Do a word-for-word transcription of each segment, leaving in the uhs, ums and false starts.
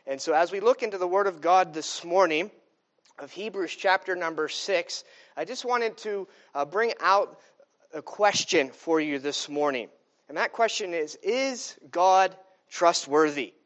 And so as we look into the Word of God this morning, of Hebrews chapter number six, I just wanted to uh, bring out a question for you this morning. And that question is, is God trustworthy?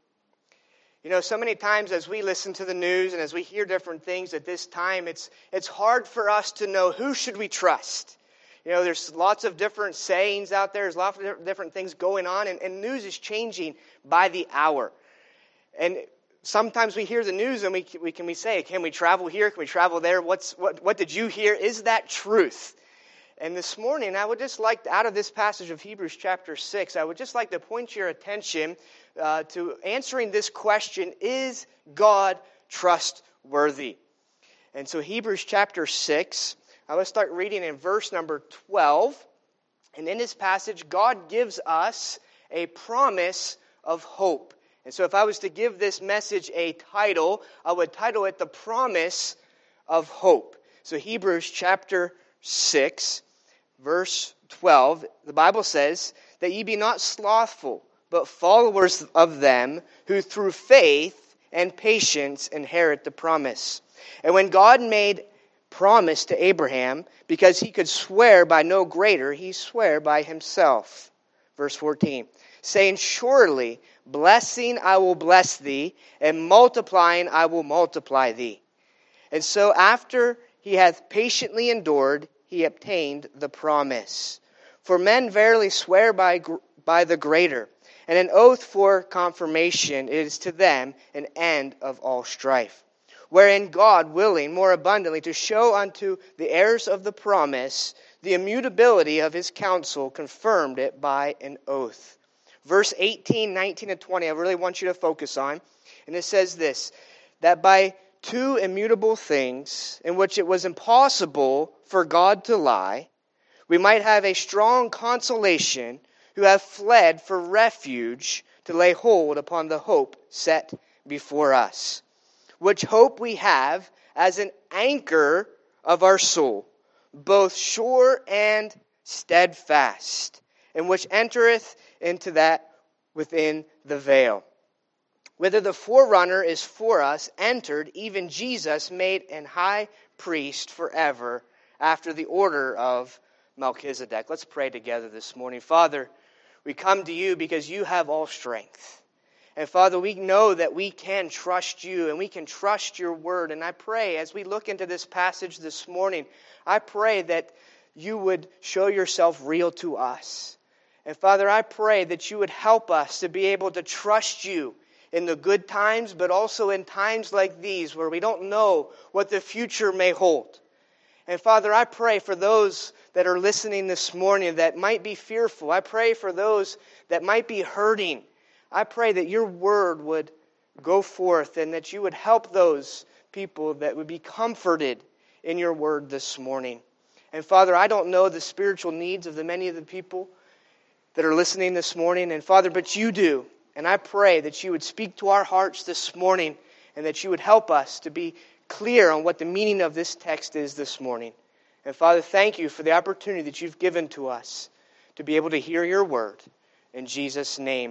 You know, so many times as we listen to the news and as we hear different things at this time, it's it's hard for us to know who should we trust. You know, there's lots of different sayings out there. There's lots of different things going on, and, and news is changing by the hour. And sometimes we hear the news and we, we can we say, can we travel here? Can we travel there? What's what what did you hear? Is that truth? And this morning, I would just like, out of this passage of Hebrews chapter six, I would just like to point your attention uh, to answering this question, is God trustworthy? And so Hebrews chapter six, I will start reading in verse number twelve. And in this passage, God gives us a promise of hope. And so if I was to give this message a title, I would title it The Promise of Hope. So Hebrews chapter six, verse twelve, the Bible says, that ye be not slothful, but followers of them who through faith and patience inherit the promise. And when God made promise to Abraham, because he could swear by no greater, he sware by himself. Verse fourteen, saying, surely blessing I will bless thee, and multiplying I will multiply thee. And so after he hath patiently endured, he obtained the promise. For men verily swear by, by the greater, and an oath for confirmation is to them an end of all strife. Wherein God, willing more abundantly to show unto the heirs of the promise the immutability of his counsel, confirmed it by an oath. Verse eighteen, nineteen, and twenty, I really want you to focus on. And it says this, that by two immutable things, in which it was impossible for God to lie, we might have a strong consolation, who have fled for refuge to lay hold upon the hope set before us. Which hope we have as an anchor of our soul, both sure and steadfast, and which entereth into that within the veil. Whither the forerunner is for us entered, even Jesus made an high priest forever, after the order of Melchizedek. Let's pray together this morning. Father, we come to you because you have all strength. And Father, we know that we can trust you and we can trust your word. And I pray as we look into this passage this morning, I pray that you would show yourself real to us. And Father, I pray that you would help us to be able to trust you in the good times, but also in times like these where we don't know what the future may hold. And Father, I pray for those that are listening this morning that might be fearful. I pray for those that might be hurting. I pray that your word would go forth and that you would help those people that would be comforted in your word this morning. And Father, I don't know the spiritual needs of the many of the people that are listening this morning. And Father, but you do. And I pray that you would speak to our hearts this morning and that you would help us to be clear on what the meaning of this text is this morning. And Father, thank you for the opportunity that you've given to us to be able to hear your word. In Jesus' name,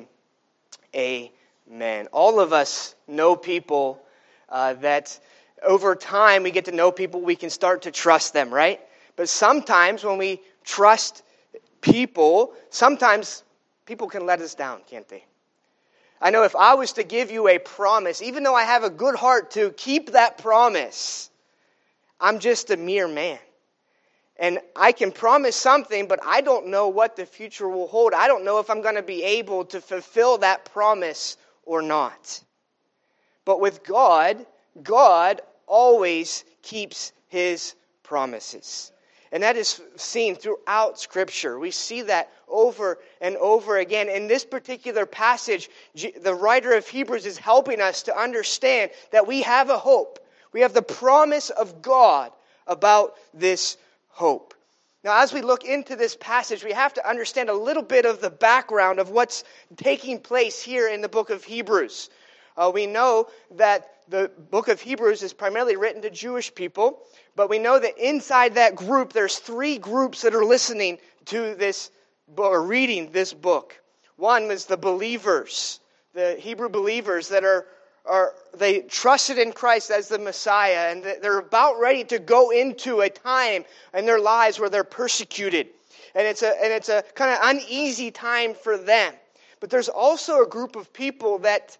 amen. All of us know people uh, that over time we get to know people, we can start to trust them, right? But sometimes when we trust people, sometimes people can let us down, can't they? I know if I was to give you a promise, even though I have a good heart to keep that promise, I'm just a mere man. And I can promise something, but I don't know what the future will hold. I don't know if I'm going to be able to fulfill that promise or not. But with God, God always keeps his promises. And that is seen throughout Scripture. We see that over and over again. In this particular passage, the writer of Hebrews is helping us to understand that we have a hope. We have the promise of God about this hope. Now, as we look into this passage, we have to understand a little bit of the background of what's taking place here in the book of Hebrews. Uh, we know that the book of Hebrews is primarily written to Jewish people, but we know that inside that group, there's three groups that are listening to this or reading this book. One is the believers, the Hebrew believers that are are they trusted in Christ as the Messiah, and they're about ready to go into a time in their lives where they're persecuted. And it's a and it's a kind of uneasy time for them. But there's also a group of people that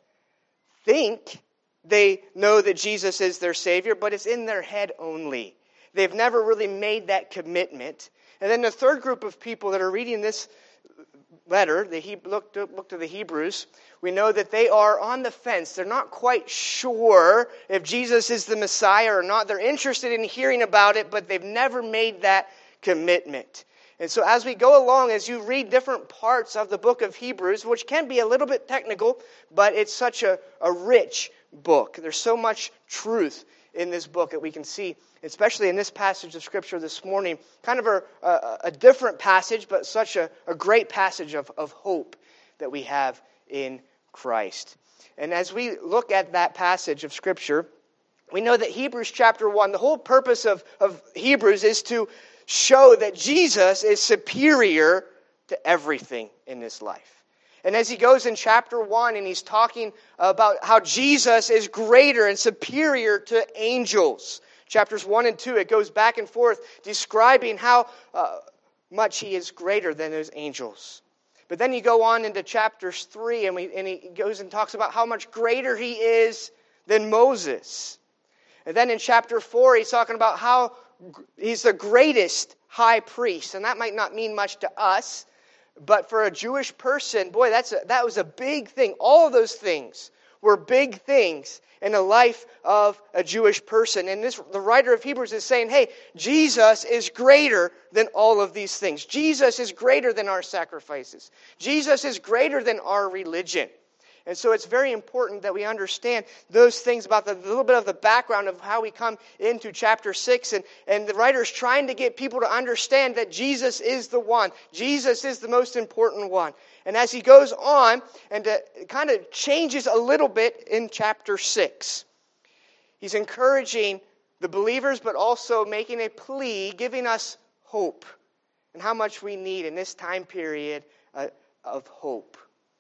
think they know that Jesus is their Savior, but it's in their head only. They've never really made that commitment. And then the third group of people that are reading this letter, the He- look, to, look to the Hebrews, we know that they are on the fence. They're not quite sure if Jesus is the Messiah or not. They're interested in hearing about it, but they've never made that commitment. And so as we go along, as you read different parts of the book of Hebrews, which can be a little bit technical, but it's such a, a rich book. There's so much truth in this book that we can see, especially in this passage of Scripture this morning. Kind of a, a, a different passage, but such a, a great passage of, of hope that we have in Christ. And as we look at that passage of Scripture, we know that Hebrews chapter one, the whole purpose of, of Hebrews is to show that Jesus is superior to everything in this life. And as he goes in chapter one and he's talking about how Jesus is greater and superior to angels. Chapters one and two, it goes back and forth describing how uh, much he is greater than those angels. But then you go on into chapters three and, we, and he goes and talks about how much greater he is than Moses. And then in chapter four, he's talking about how he's the greatest high priest. And that might not mean much to us, but for a Jewish person, boy, that's a, that was a big thing. All of those things were big things in the life of a Jewish person. And this, the writer of Hebrews is saying, hey, Jesus is greater than all of these things. Jesus is greater than our sacrifices. Jesus is greater than our religion. And so it's very important that we understand those things about the little bit of the background of how we come into chapter six. And, and the writer is trying to get people to understand that Jesus is the one. Jesus is the most important one. And as he goes on, and it kind of changes a little bit in chapter six. He's encouraging the believers, but also making a plea, giving us hope. And how much we need in this time period uh, of hope.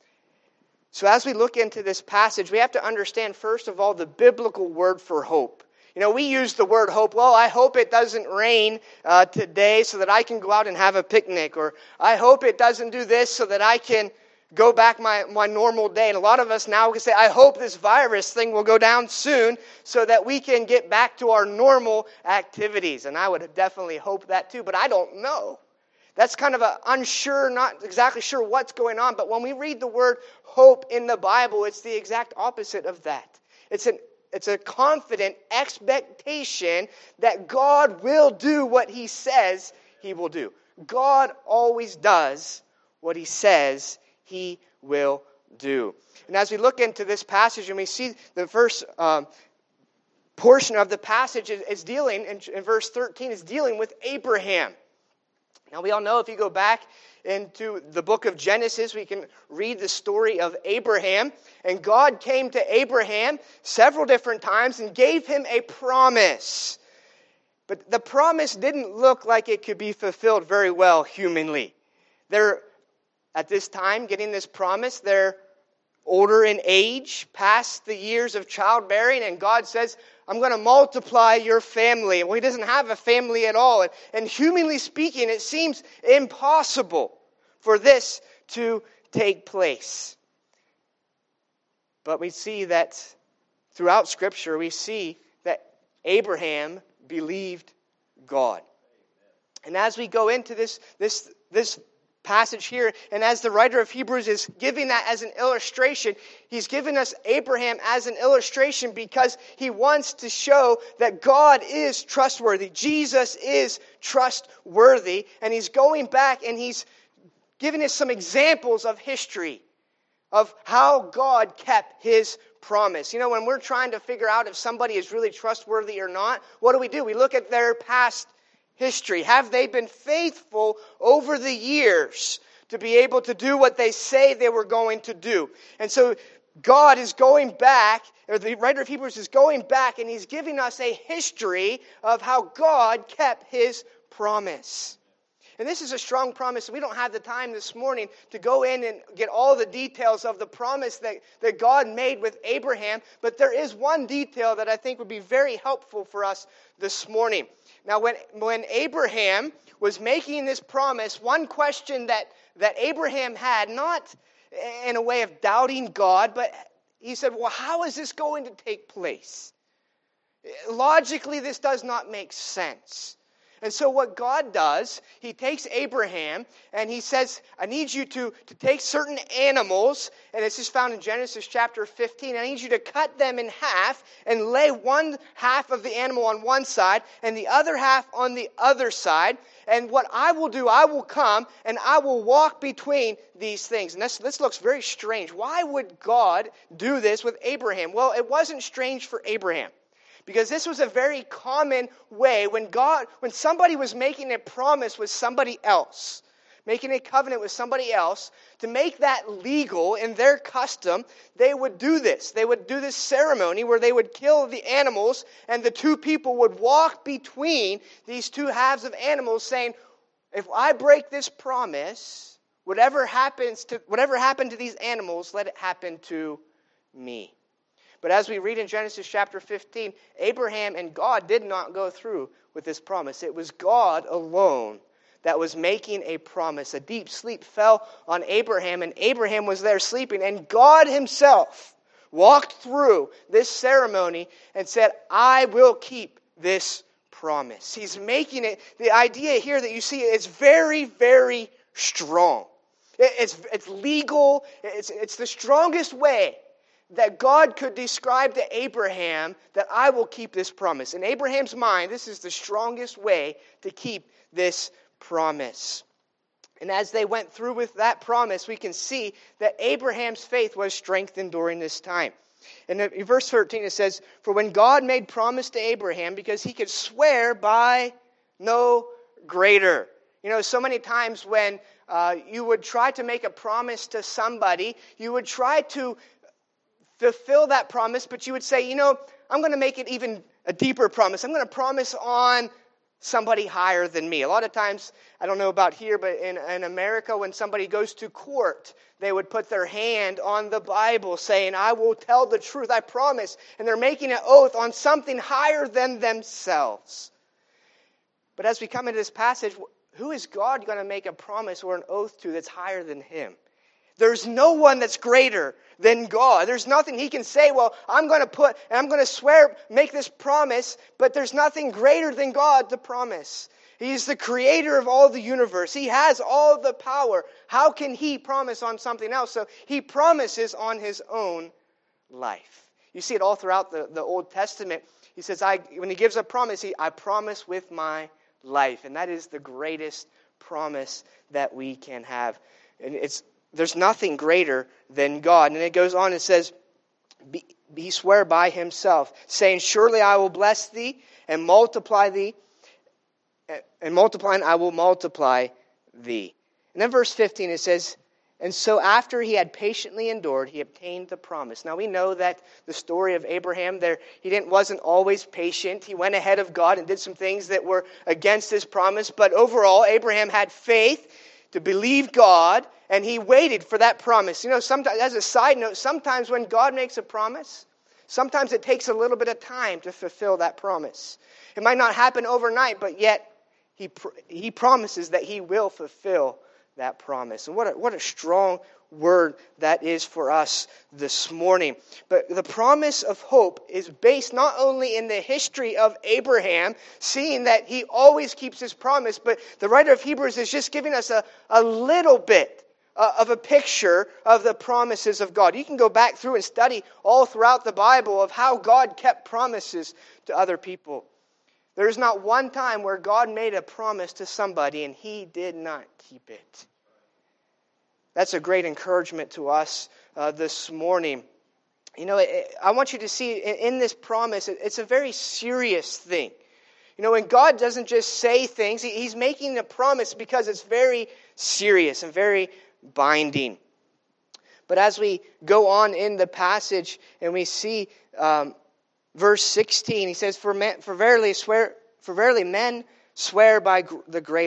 So as we look into this passage, we have to understand, first of all, the biblical word for hope. You know, we use the word hope. Well, I hope it doesn't rain uh, today so that I can go out and have a picnic. Or I hope it doesn't do this so that I can go back my, my normal day. And a lot of us now can say, I hope this virus thing will go down soon so that we can get back to our normal activities. And I would definitely hope that too, but I don't know. That's kind of a unsure, not exactly sure what's going on. But when we read the word hope in the Bible, it's the exact opposite of that. It's an it's a confident expectation that God will do what he says he will do. God always does what he says he will do. And as we look into this passage and we see the first um, portion of the passage is, is dealing, in, in verse thirteen, is dealing with Abraham. Now we all know if you go back into the book of Genesis, we can read the story of Abraham. And God came to Abraham several different times and gave him a promise. But the promise didn't look like it could be fulfilled very well humanly. They're, at this time, getting this promise, they're older in age, past the years of childbearing, and God says, I'm going to multiply your family. Well, he doesn't have a family at all. And, and humanly speaking, it seems impossible for this to take place. But we see that throughout Scripture, we see that Abraham believed God. And as we go into this, this, this passage here, and as the writer of Hebrews is giving that as an illustration, he's giving us Abraham as an illustration because he wants to show that God is trustworthy. Jesus is trustworthy, and he's going back and he's giving us some examples of history of how God kept his promise. You know, when we're trying to figure out if somebody is really trustworthy or not, what do we do? We look at their past history. Have they been faithful over the years to be able to do what they say they were going to do? And so God is going back, or the writer of Hebrews is going back, and he's giving us a history of how God kept his promise. And this is a strong promise. We don't have the time this morning to go in and get all the details of the promise that, that God made with Abraham. But there is one detail that I think would be very helpful for us this morning. Now, when, when Abraham was making this promise, one question that, that Abraham had, not in a way of doubting God, but he said, well, how is this going to take place? Logically, this does not make sense. And so what God does, he takes Abraham and he says, I need you to, to take certain animals, and this is found in Genesis chapter fifteen. I need you to cut them in half and lay one half of the animal on one side and the other half on the other side. And what I will do, I will come and I will walk between these things. And this, this looks very strange. Why would God do this with Abraham? Well, it wasn't strange for Abraham. Because this was a very common way when God, when somebody was making a promise with somebody else, making a covenant with somebody else, to make that legal in their custom, they would do this. They would do this ceremony where they would kill the animals, and the two people would walk between these two halves of animals, saying, if I break this promise, whatever happens to whatever happened to these animals, let it happen to me. But as we read in Genesis chapter fifteen, Abraham and God did not go through with this promise. It was God alone that was making a promise. A deep sleep fell on Abraham, and Abraham was there sleeping. And God himself walked through this ceremony and said, I will keep this promise. He's making it. The idea here that you see is very, very strong. It's, it's legal. It's, it's the strongest way that God could describe to Abraham that I will keep this promise. In Abraham's mind, this is the strongest way to keep this promise. And as they went through with that promise, we can see that Abraham's faith was strengthened during this time. And in verse thirteen it says, for when God made promise to Abraham, because he could swear by no greater. You know, so many times when uh, you would try to make a promise to somebody, you would try to fulfill that promise, but you would say, you know, I'm going to make it even a deeper promise. I'm going to promise on somebody higher than me. A lot of times, I don't know about here, but in, in America, when somebody goes to court, they would put their hand on the Bible saying, I will tell the truth, I promise. And they're making an oath on something higher than themselves. But as we come into this passage, who is God going to make a promise or an oath to that's higher than him? There's no one that's greater than God. There's nothing he can say, well, I'm going to put, and I'm going to swear, make this promise, but there's nothing greater than God to promise. He's the creator of all the universe. He has all the power. How can he promise on something else? So he promises on his own life. You see it all throughout the, the Old Testament. He says, I, when he gives a promise, he, I promise with my life. And that is the greatest promise that we can have. And it's There's nothing greater than God. And it goes on and says, be, he swore by himself, saying, surely I will bless thee and multiply thee, and multiplying I will multiply thee. And then verse fifteen it says, and so after he had patiently endured, he obtained the promise. Now we know that the story of Abraham there, he didn't wasn't always patient. He went ahead of God and did some things that were against his promise. But overall, Abraham had faith to believe God, and he waited for that promise. You know, sometimes, as a side note, sometimes when God makes a promise, sometimes it takes a little bit of time to fulfill that promise. It might not happen overnight, but yet he he promises that he will fulfill that promise. And what a, what a strong word that is for us this morning. But the promise of hope is based not only in the history of Abraham, seeing that he always keeps his promise, but the writer of Hebrews is just giving us a, a little bit uh, of a picture of the promises of God. You can go back through and study all throughout the Bible of how God kept promises to other people. There is not one time where God made a promise to somebody and he did not keep it. That's a great encouragement to us uh, this morning. You know, it, I want you to see in, in this promise, it, it's a very serious thing. You know, when God doesn't just say things, he, He's making a promise because it's very serious and very binding. But as we go on in the passage and we see um, verse sixteen, he says, "For men, for verily swear, for verily men swear by gr- the greater,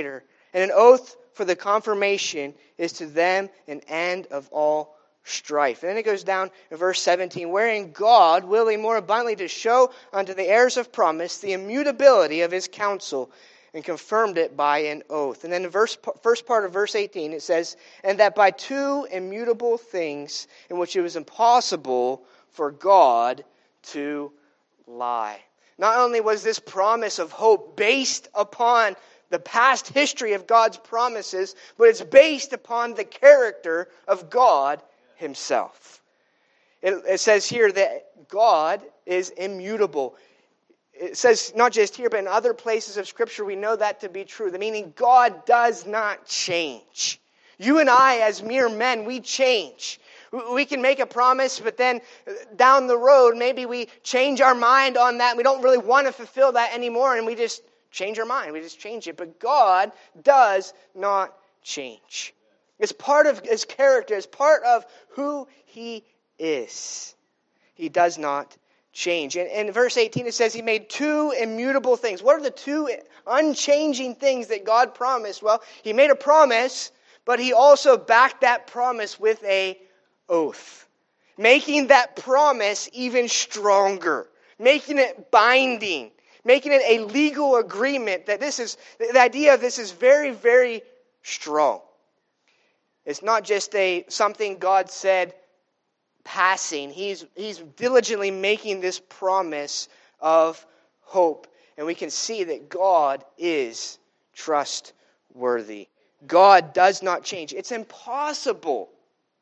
And an oath for the confirmation is to them an end of all strife. And then it goes down in verse seventeen, wherein God, willing more abundantly to show unto the heirs of promise the immutability of his counsel, and confirmed it by an oath. And then the verse, first part of verse eighteen, it says, and that by two immutable things in which it was impossible for God to lie. Not only was this promise of hope based upon the past history of God's promises, but it's based upon the character of God himself. It, it says here that God is immutable. It says not just here, but in other places of Scripture, we know that to be true. The meaning God does not change. You and I, as mere men, we change. We can make a promise, but then down the road, maybe we change our mind on that. And we don't really want to fulfill that anymore, and we just change our mind. We just change it. But God does not change. It's part of his character. It's part of who he is. He does not change. And in verse eighteen, it says he made two immutable things. What are the two unchanging things that God promised? Well, he made a promise, but he also backed that promise with a oath, making that promise even stronger, making it binding, making it a legal agreement. That this is, the idea of this is very, very strong. It's not just a something God said passing. He's, he's diligently making this promise of hope. And we can see that God is trustworthy. God does not change. It's impossible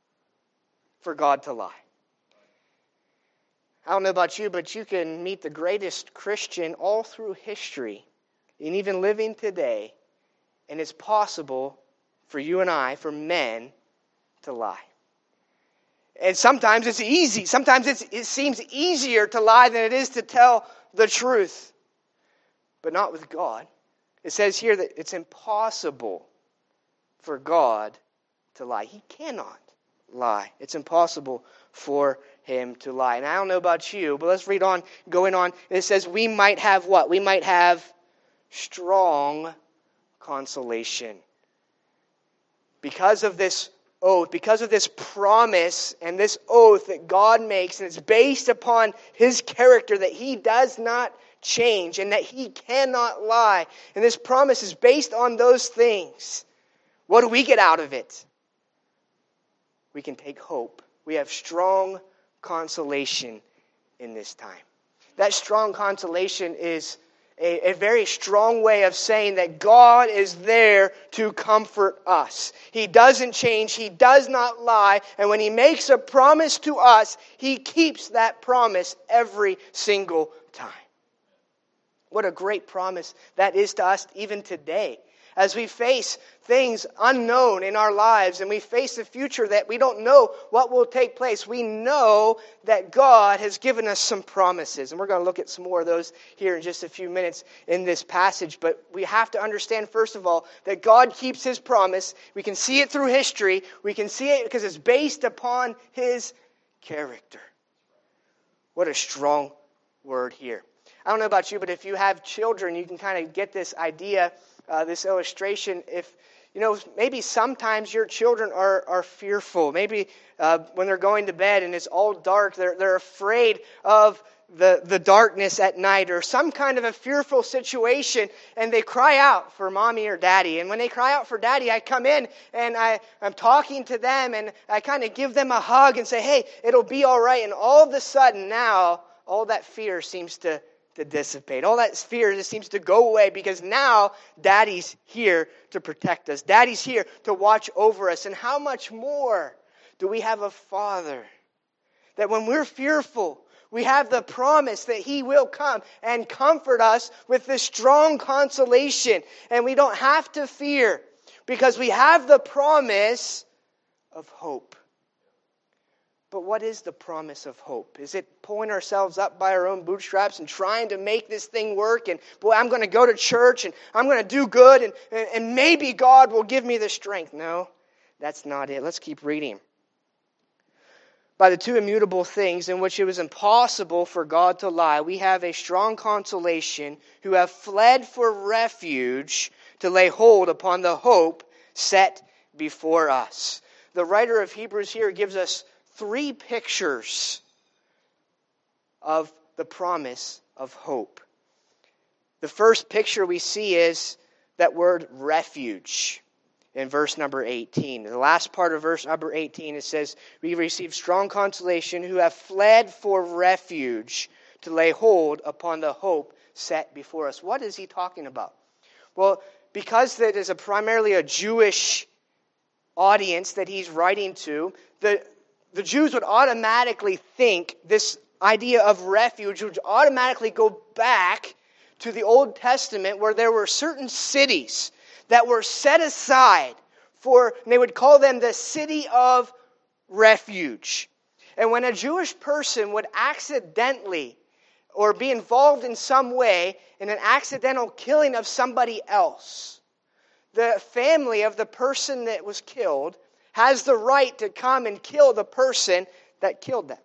for God to lie. I don't know about you, but you can meet the greatest Christian all through history, and even living today, and it's possible for you and I, for men, to lie. And sometimes it's easy. Sometimes it's, it seems easier to lie than it is to tell the truth. But not with God. It says here that it's impossible for God to lie. He cannot lie. It's impossible for him to lie. And I don't know about you, but let's read on, going on. It says we might have what? We might have strong consolation. Because of this oath, because of this promise and this oath that God makes, and it's based upon his character, that he does not change and that he cannot lie. And this promise is based on those things. What do we get out of it? We can take hope. We have strong consolation in this time. That strong consolation is A, a very strong way of saying that God is there to comfort us. He doesn't change. He does not lie. And when he makes a promise to us, he keeps that promise every single time. What a great promise that is to us even today. As we face things unknown in our lives and we face the future that we don't know what will take place, we know that God has given us some promises. And we're going to look at some more of those here in just a few minutes in this passage. But we have to understand, first of all, that God keeps his promise. We can see it through history. We can see it because it's based upon his character. What a strong word here. I don't know about you, but if you have children, you can kind of get this idea, uh, this illustration. If, you know, maybe sometimes your children are, are fearful. Maybe uh, when they're going to bed and it's all dark, they're, they're afraid of the, the darkness at night or some kind of a fearful situation, and they cry out for mommy or daddy. And when they cry out for daddy, I come in and I, I'm talking to them and I kind of give them a hug and say, hey, it'll be all right. And all of a sudden now, all that fear seems to to dissipate. All that fear just seems to go away because now Daddy's here to protect us. Daddy's here to watch over us. And how much more do we have a Father that when we're fearful, we have the promise that he will come and comfort us with this strong consolation. And we don't have to fear because we have the promise of hope. But what is the promise of hope? Is it pulling ourselves up by our own bootstraps and trying to make this thing work? And boy, I'm going to go to church and I'm going to do good and, and maybe God will give me the strength. No, that's not it. Let's keep reading. By the two immutable things in which it was impossible for God to lie, we have a strong consolation who have fled for refuge to lay hold upon the hope set before us. The writer of Hebrews here gives us three pictures of the promise of hope. The first picture we see is that word refuge in verse number eighteen. In the last part of verse number eighteen, it says, "We receive strong consolation who have fled for refuge to lay hold upon the hope set before us." What is he talking about? Well, because that is a primarily a Jewish audience that he's writing to, the, the Jews would automatically think this idea of refuge would automatically go back to the Old Testament, where there were certain cities that were set aside for, and they would call them the city of refuge. And when a Jewish person would accidentally or be involved in some way in an accidental killing of somebody else, the family of the person that was killed has the right to come and kill the person that killed them.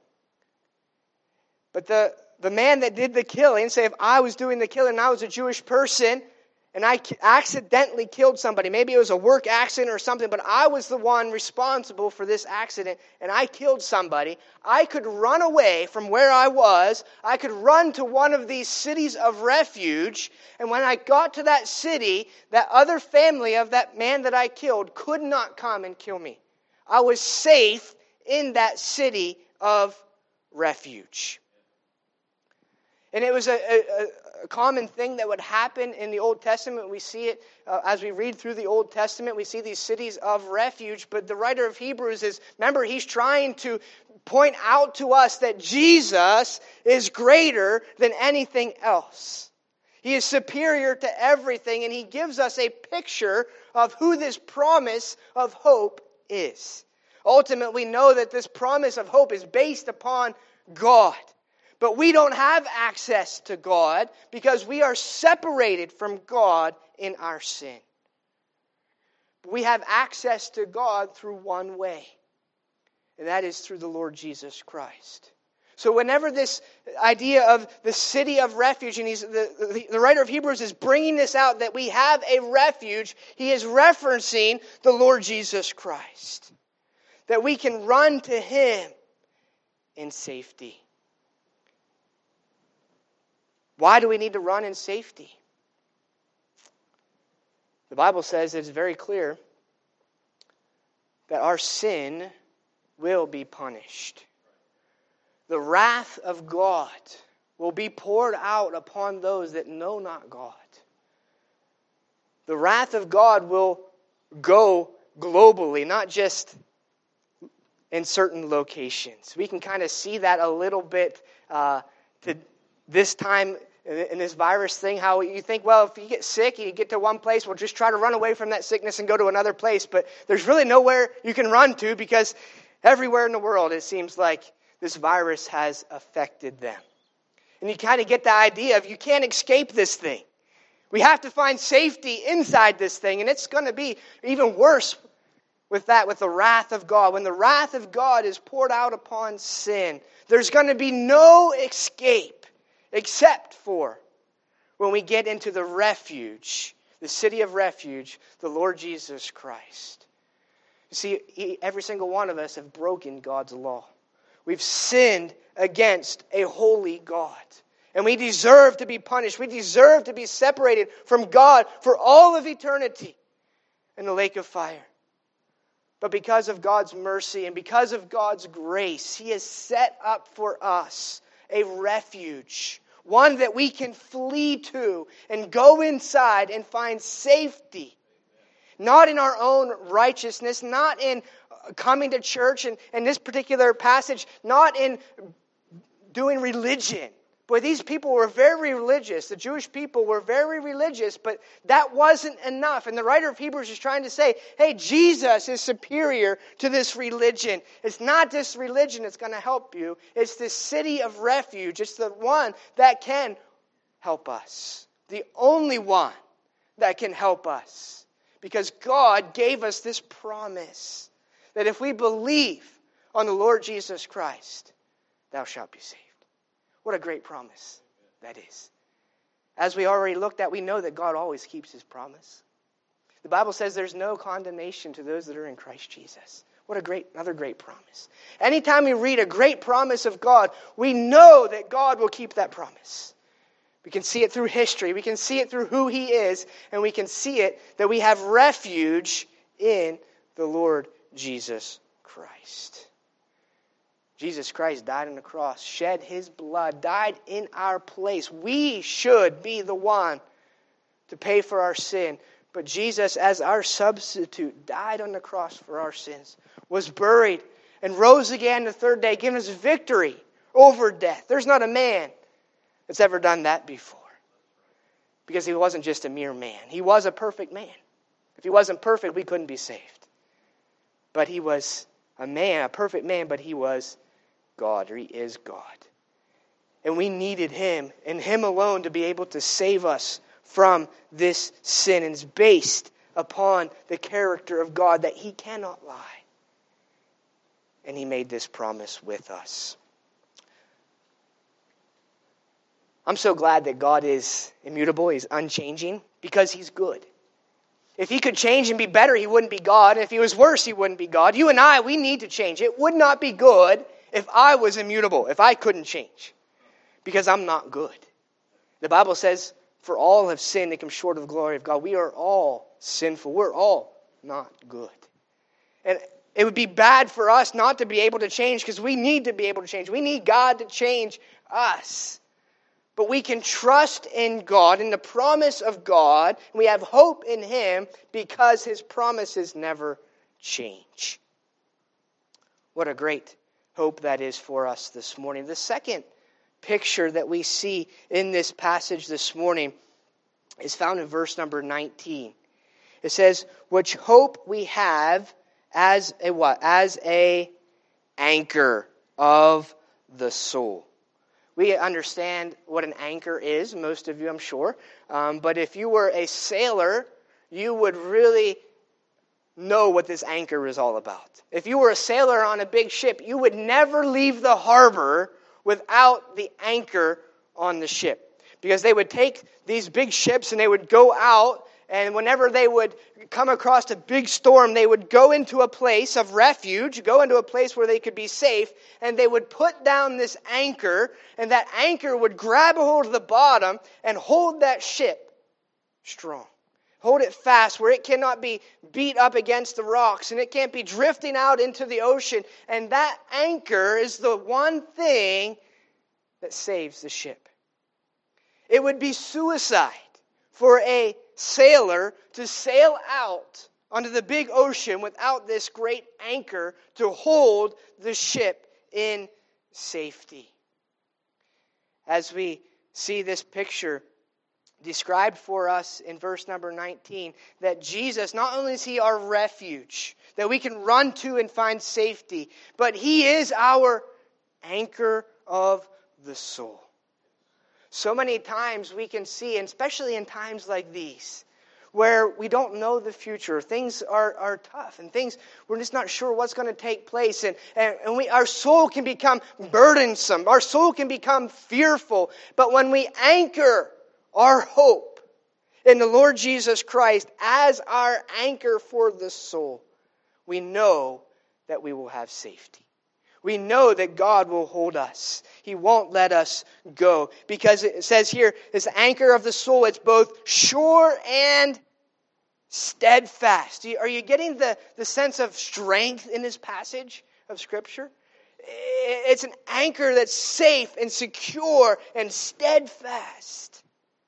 But the, the man that did the killing, say if I was doing the killing and I was a Jewish person and I accidentally killed somebody, maybe it was a work accident or something, but I was the one responsible for this accident and I killed somebody, I could run away from where I was, I could run to one of these cities of refuge, and when I got to that city, that other family of that man that I killed could not come and kill me. I was safe in that city of refuge. And it was a, a, a common thing that would happen in the Old Testament. We see it uh, as we read through the Old Testament. We see these cities of refuge. But the writer of Hebrews is, remember, he's trying to point out to us that Jesus is greater than anything else. He is superior to everything. And he gives us a picture of who this promise of hope is. Ultimately, we know that this promise of hope is based upon God. But we don't have access to God because we are separated from God in our sin. We have access to God through one way, and that is through the Lord Jesus Christ. So whenever this idea of the city of refuge, and he's, the, the, the writer of Hebrews is bringing this out, that we have a refuge, he is referencing the Lord Jesus Christ. That we can run to Him in safety. Why do we need to run in safety? The Bible says it's very clear that our sin will be punished. The wrath of God will be poured out upon those that know not God. The wrath of God will go globally, not just in certain locations. We can kind of see that a little bit uh, to this time in this virus thing, how you think, well, if you get sick, you get to one place, we'll just try to run away from that sickness and go to another place. But there's really nowhere you can run to because everywhere in the world it seems like this virus has affected them. And you kind of get the idea of you can't escape this thing. We have to find safety inside this thing, and it's going to be even worse with that, with the wrath of God. When the wrath of God is poured out upon sin, there's going to be no escape. Except for when we get into the refuge, the city of refuge, the Lord Jesus Christ. You see, he, every single one of us have broken God's law. We've sinned against a holy God. And we deserve to be punished. We deserve to be separated from God for all of eternity in the lake of fire. But because of God's mercy and because of God's grace, He has set up for us a refuge. One that we can flee to and go inside and find safety. Not in our own righteousness, not in coming to church, and in this particular passage, not in doing religion. Boy, these people were very religious. The Jewish people were very religious, but that wasn't enough. And the writer of Hebrews is trying to say, hey, Jesus is superior to this religion. It's not this religion that's going to help you. It's this city of refuge. It's the one that can help us. The only one that can help us. Because God gave us this promise that if we believe on the Lord Jesus Christ, thou shalt be saved. What a great promise that is. As we already looked at, we know that God always keeps His promise. The Bible says there's no condemnation to those that are in Christ Jesus. What a great, another great promise. Anytime we read a great promise of God, we know that God will keep that promise. We can see it through history. We can see it through who He is. And we can see it that we have refuge in the Lord Jesus Christ. Jesus Christ died on the cross, shed His blood, died in our place. We should be the one to pay for our sin. But Jesus, as our substitute, died on the cross for our sins, was buried, and rose again the third day, giving us victory over death. There's not a man that's ever done that before. Because He wasn't just a mere man. He was a perfect man. If He wasn't perfect, we couldn't be saved. But He was a man, a perfect man, but He was God, or He is God. And we needed Him, and Him alone, to be able to save us from this sin. And it's based upon the character of God, that He cannot lie. And He made this promise with us. I'm so glad that God is immutable, He's unchanging, because He's good. If He could change and be better, He wouldn't be God. If He was worse, He wouldn't be God. You and I, we need to change. It would not be good if I was immutable, if I couldn't change, because I'm not good. The Bible says, for all have sinned and come short of the glory of God. We are all sinful. We're all not good. And it would be bad for us not to be able to change, because we need to be able to change. We need God to change us. But we can trust in God, in the promise of God. And we have hope in Him because His promises never change. What a great hope that is for us this morning. The second picture that we see in this passage this morning is found in verse number nineteen. It says, which hope we have as a what? As a anchor of the soul. We understand what an anchor is, most of you, I'm sure. Um, but if you were a sailor, you would really know what this anchor is all about. If you were a sailor on a big ship, you would never leave the harbor without the anchor on the ship. Because they would take these big ships and they would go out, and whenever they would come across a big storm, they would go into a place of refuge, go into a place where they could be safe, and they would put down this anchor, and that anchor would grab a hold of the bottom and hold that ship strong. Hold it fast where it cannot be beat up against the rocks, and it can't be drifting out into the ocean. And that anchor is the one thing that saves the ship. It would be suicide for a sailor to sail out onto the big ocean without this great anchor to hold the ship in safety. As we see this picture described for us in verse number nineteen, that Jesus, not only is He our refuge, that we can run to and find safety, but He is our anchor of the soul. So many times we can see, and especially in times like these, where we don't know the future, things are, are tough, and things, we're just not sure what's going to take place, and, and, and we, our soul can become burdensome, our soul can become fearful, but when we anchor our hope in the Lord Jesus Christ as our anchor for the soul, we know that we will have safety. We know that God will hold us. He won't let us go. Because it says here, this anchor of the soul, it's both sure and steadfast. Are you getting the, the sense of strength in this passage of Scripture? It's an anchor that's safe and secure and steadfast.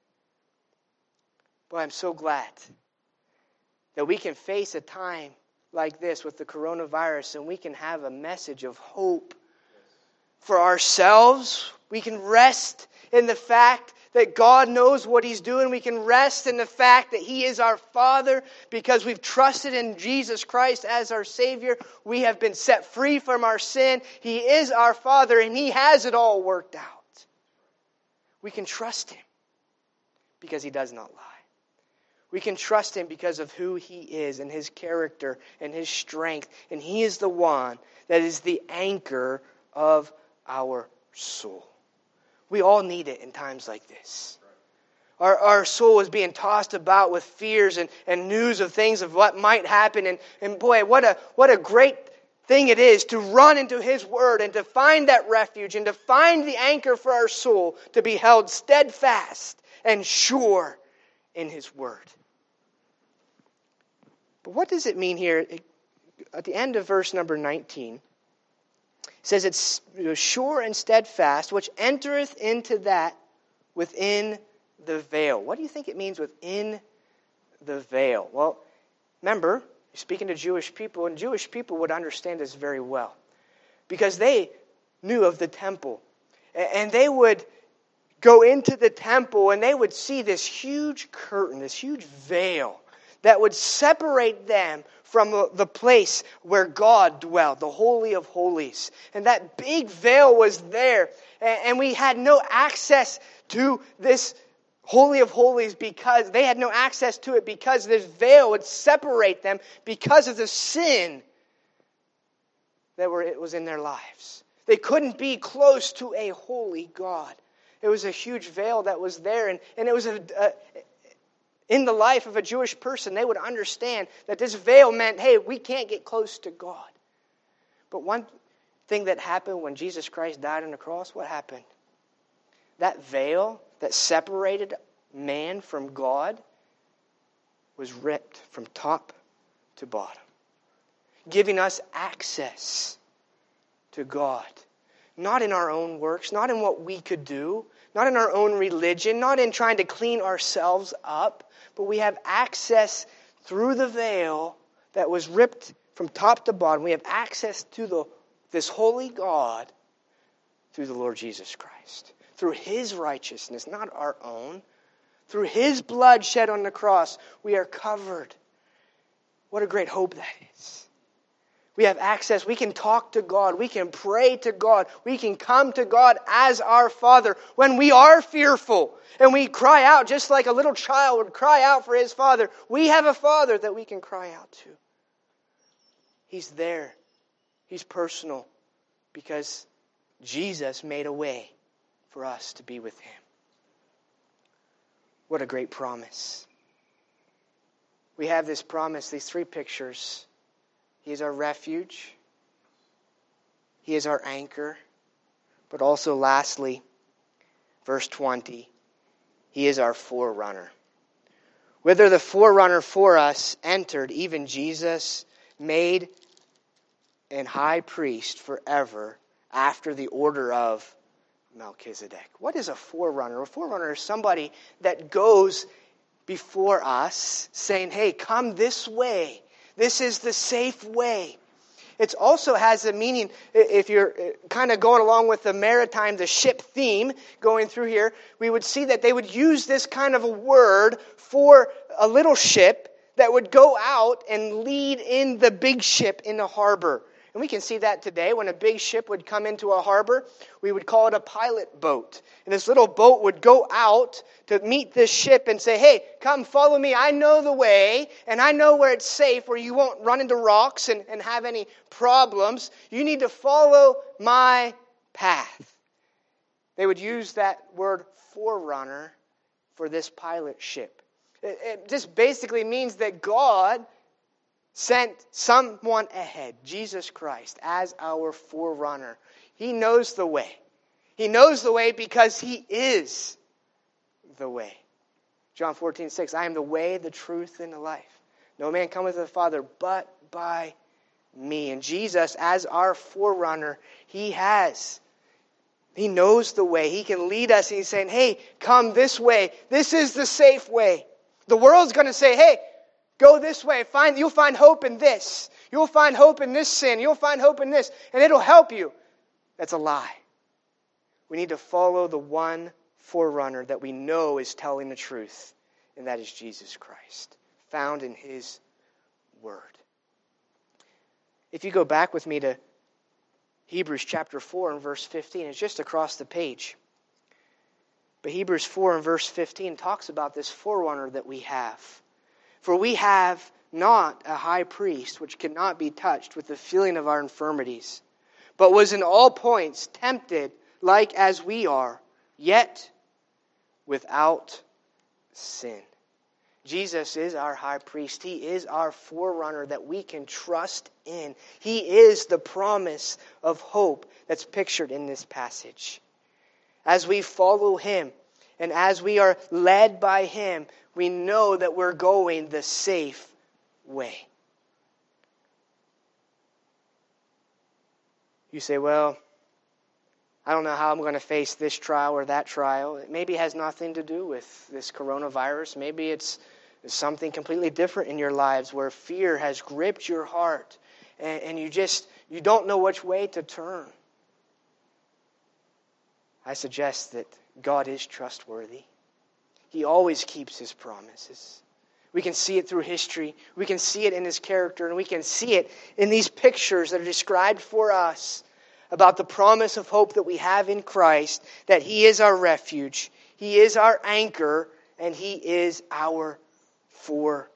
Boy, I'm so glad that we can face a time like this with the coronavirus, and we can have a message of hope for ourselves. We can rest in the fact that God knows what He's doing. We can rest in the fact that He is our Father because we've trusted in Jesus Christ as our Savior. We have been set free from our sin. He is our Father, and He has it all worked out. We can trust Him because He does not lie. We can trust Him because of who He is and His character and His strength. And He is the one that is the anchor of our soul. We all need it in times like this. Our, our soul was being tossed about with fears and, and news of things of what might happen. And, and boy, what a what a great thing it is to run into His Word and to find that refuge and to find the anchor for our soul to be held steadfast and sure in His Word. But what does it mean here? At the end of verse number nineteen, it says it's sure and steadfast, which entereth into that within the veil. What do you think it means within the veil? Well, remember, you're speaking to Jewish people, and Jewish people would understand this very well because they knew of the temple. And they would go into the temple and they would see this huge curtain, this huge veil that would separate them from the place where God dwelled, the Holy of Holies. And that big veil was there. And we had no access to this Holy of Holies because they had no access to it because this veil would separate them because of the sin that were it was in their lives. They couldn't be close to a holy God. It was a huge veil that was there, and, and it was a, a in the life of a Jewish person, they would understand that this veil meant, hey, we can't get close to God. But one thing that happened when Jesus Christ died on the cross, what happened? That veil that separated man from God was ripped from top to bottom, giving us access to God. Not in our own works, not in what we could do, not in our own religion, not in trying to clean ourselves up, but we have access through the veil that was ripped from top to bottom. We have access to the this holy God through the Lord Jesus Christ. Through His righteousness, not our own. Through His blood shed on the cross, we are covered. What a great hope that is. We have access. We can talk to God. We can pray to God. We can come to God as our Father when we are fearful. And we cry out just like a little child would cry out for his father. We have a Father that we can cry out to. He's there. He's personal because Jesus made a way for us to be with Him. What a great promise. We have this promise, these three pictures. He is our refuge. He is our anchor. But also lastly, verse twenty, He is our forerunner. Whither the forerunner for us entered, even Jesus, made an high priest forever after the order of Melchizedek. What is a forerunner? A forerunner is somebody that goes before us saying, hey, come this way. This is the safe way. It also has a meaning, if you're kind of going along with the maritime, the ship theme going through here, we would see that they would use this kind of a word for a little ship that would go out and lead in the big ship in the harbor. And we can see that today. When a big ship would come into a harbor, we would call it a pilot boat. And this little boat would go out to meet this ship and say, hey, come follow me. I know the way, and I know where it's safe, where you won't run into rocks and, and have any problems. You need to follow my path. They would use that word forerunner for this pilot ship. It, it just basically means that God sent someone ahead, Jesus Christ, as our forerunner. He knows the way. He knows the way because He is the way. John fourteen six, I am the way, the truth, and the life. No man cometh to the Father but by me. And Jesus, as our forerunner, He has. He knows the way. He can lead us. He's saying, hey, come this way. This is the safe way. The world's going to say, hey, go this way. Find, you'll find hope in this. You'll find hope in this sin. You'll find hope in this. And it'll help you. That's a lie. We need to follow the one forerunner that we know is telling the truth. And that is Jesus Christ, found in His Word. If you go back with me to Hebrews chapter four and verse fifteen, it's just across the page. But Hebrews four and verse fifteen talks about this forerunner that we have. For we have not a high priest which cannot be touched with the feeling of our infirmities, but was in all points tempted like as we are, yet without sin. Jesus is our high priest. He is our forerunner that we can trust in. He is the promise of hope that's pictured in this passage. As we follow Him and as we are led by Him, we know that we're going the safe way. You say, well, I don't know how I'm going to face this trial or that trial. It maybe has nothing to do with this coronavirus. Maybe it's something completely different in your lives where fear has gripped your heart and, and you just, you don't know which way to turn. I suggest that God is trustworthy. He always keeps His promises. We can see it through history. We can see it in His character. And we can see it in these pictures that are described for us about the promise of hope that we have in Christ, that He is our refuge, He is our anchor, and He is our forerunner.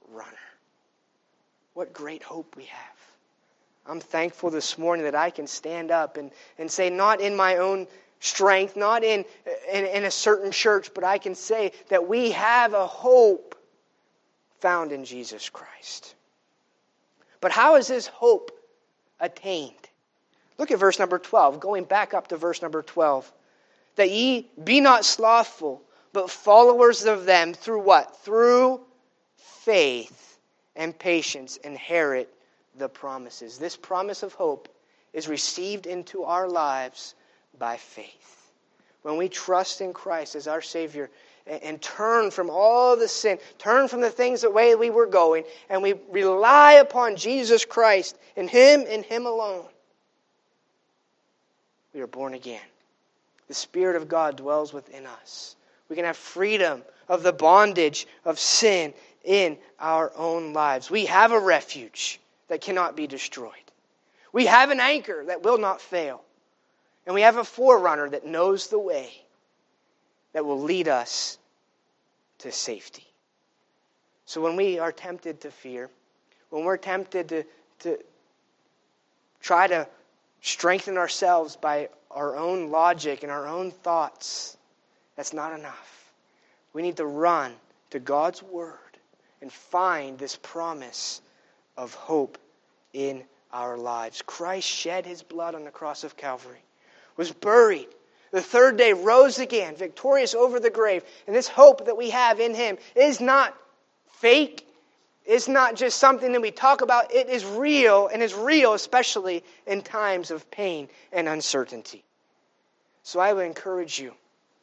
What great hope we have. I'm thankful this morning that I can stand up and, and say, not in my own strength, not in, in, in a certain church, but I can say that we have a hope found in Jesus Christ. But how is this hope attained? Look at verse number twelve, going back up to verse number twelve. That ye be not slothful, but followers of them through what? Through faith and patience inherit the promises. This promise of hope is received into our lives by faith. When we trust in Christ as our Savior and, and turn from all the sin, turn from the things the way we were going, and we rely upon Jesus Christ and Him and Him alone, we are born again. The Spirit of God dwells within us. We can have freedom of the bondage of sin in our own lives. We have a refuge that cannot be destroyed. We have an anchor that will not fail. And we have a forerunner that knows the way that will lead us to safety. So when we are tempted to fear, when we're tempted to, to try to strengthen ourselves by our own logic and our own thoughts, that's not enough. We need to run to God's Word and find this promise of hope in our lives. Christ shed His blood on the cross of Calvary, was buried, the third day rose again, victorious over the grave. And this hope that we have in Him is not fake. It's not just something that we talk about. It is real, and is real especially in times of pain and uncertainty. So I would encourage you,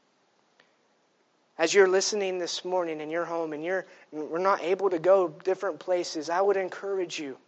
as you're listening this morning in your home and you're we're not able to go different places, I would encourage you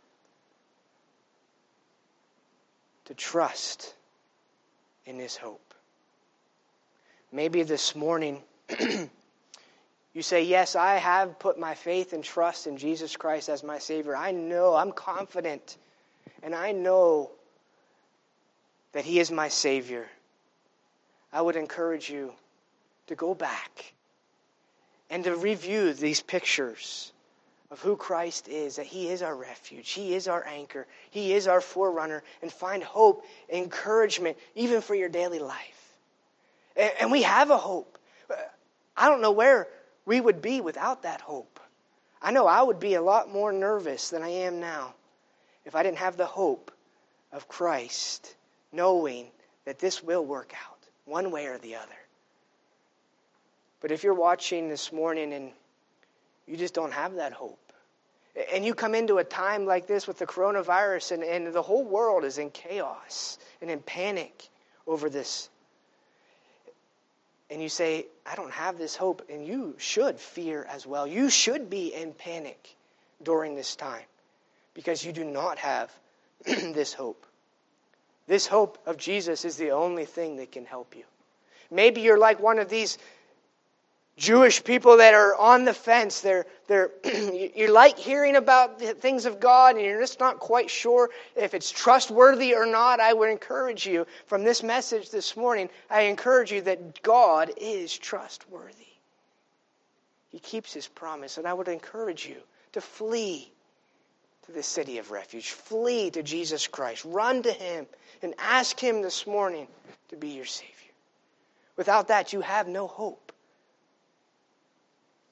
to trust in this hope. Maybe this morning you say, yes, I have put my faith and trust in Jesus Christ as my Savior. I know, I'm confident, and I know that He is my Savior. I would encourage you to go back and to review these pictures of who Christ is, that He is our refuge, He is our anchor, He is our forerunner, and find hope, encouragement, even for your daily life. And we have a hope. I don't know where we would be without that hope. I know I would be a lot more nervous than I am now if I didn't have the hope of Christ, knowing that this will work out one way or the other. But if you're watching this morning and you just don't have that hope, and you come into a time like this with the coronavirus and, and the whole world is in chaos and in panic over this, and you say, I don't have this hope, and you should fear as well. You should be in panic during this time because you do not have this hope. This hope of Jesus is the only thing that can help you. Maybe you're like one of these Jewish people that are on the fence. They're, they're, you like hearing about the things of God and you're just not quite sure if it's trustworthy or not. I would encourage you from this message this morning, I encourage you that God is trustworthy. He keeps His promise, and I would encourage you to flee to the city of refuge. Flee to Jesus Christ. Run to Him and ask Him this morning to be your Savior. Without that, you have no hope.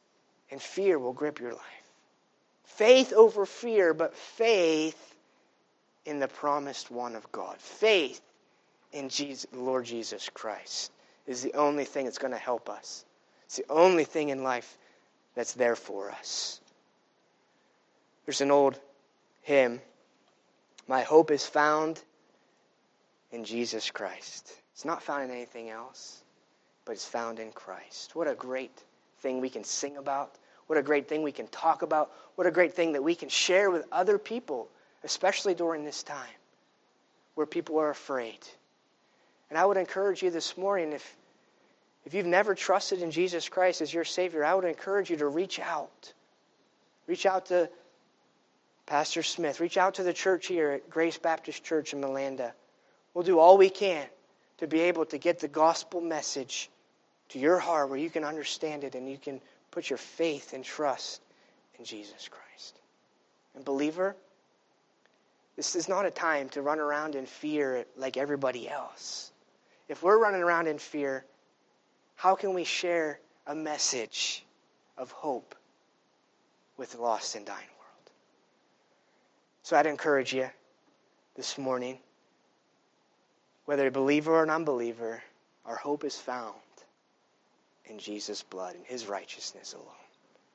and fear will grip your life. Faith over fear, but faith in the promised one of God. Faith in Jesus, Lord Jesus Christ is the only thing that's going to help us. It's the only thing in life that's there for us. There's an old hymn, my hope is found in Jesus Christ. It's not found in anything else, but it's found in Christ. What a great thing we can sing about. What a great thing we can talk about. What a great thing that we can share with other people, especially during this time where people are afraid. And I would encourage you this morning, if, if you've never trusted in Jesus Christ as your Savior, I would encourage you to reach out. Reach out to Pastor Smith. Reach out to the church here at Grace Baptist Church in Melanda. We'll do all we can to be able to get the gospel message to your heart where you can understand it and you can put your faith and trust in Jesus Christ. And believer, this is not a time to run around in fear like everybody else. If we're running around in fear, how can we share a message of hope with the lost and dying world? So I'd encourage you this morning, whether a believer or an unbeliever, our hope is found in Jesus' blood and his righteousness alone.